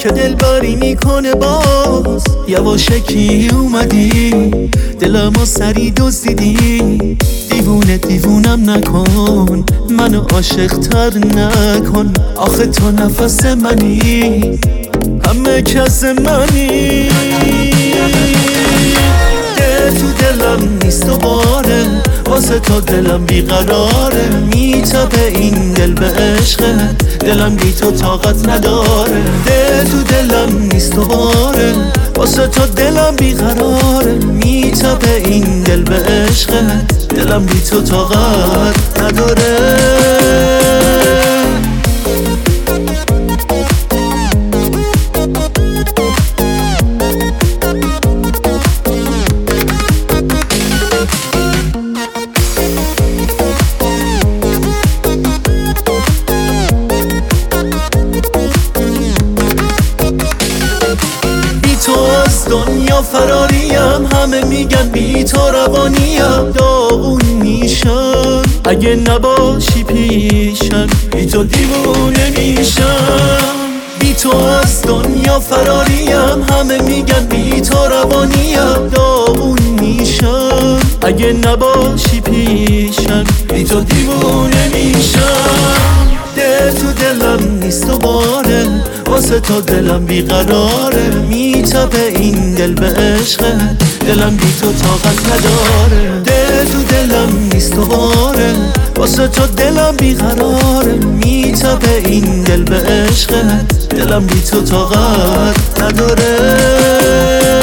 که دلبری میکنه باز یواشکی اومدی دلمو سری دزدیدی دیوونم نکن منو عاشق تر نکن آخه تو نفس منی همه کس منی تو دلم نیست دوباره واسه تو دلم بیقراره میتابه این دل به عشقت دلم بی تو طاقت نداره تو دلم نیست دوباره واسه تو دلم بیقراره میتابه این دل به عشقت دلم بی تو طاقت نداره دنیا فراریم همه میگن بی تو روانیم داغون میشم اگه نباشی پیشم بی تو دیوونه میشم بی تو از دنیا فراریم همه میگن بی تو روانیم داغون میشم اگه نباشی پیشم بی تو دیوونه میشم تو دلم نیست دوباره واسه تو دلم بیقراره میتابه این دل به عشقت دلم بی تو طاقت نداره تو دلم نیست دوباره واسه تو دلم بیقراره میتابه این دل به عشقت دلم بی تو طاقت نداره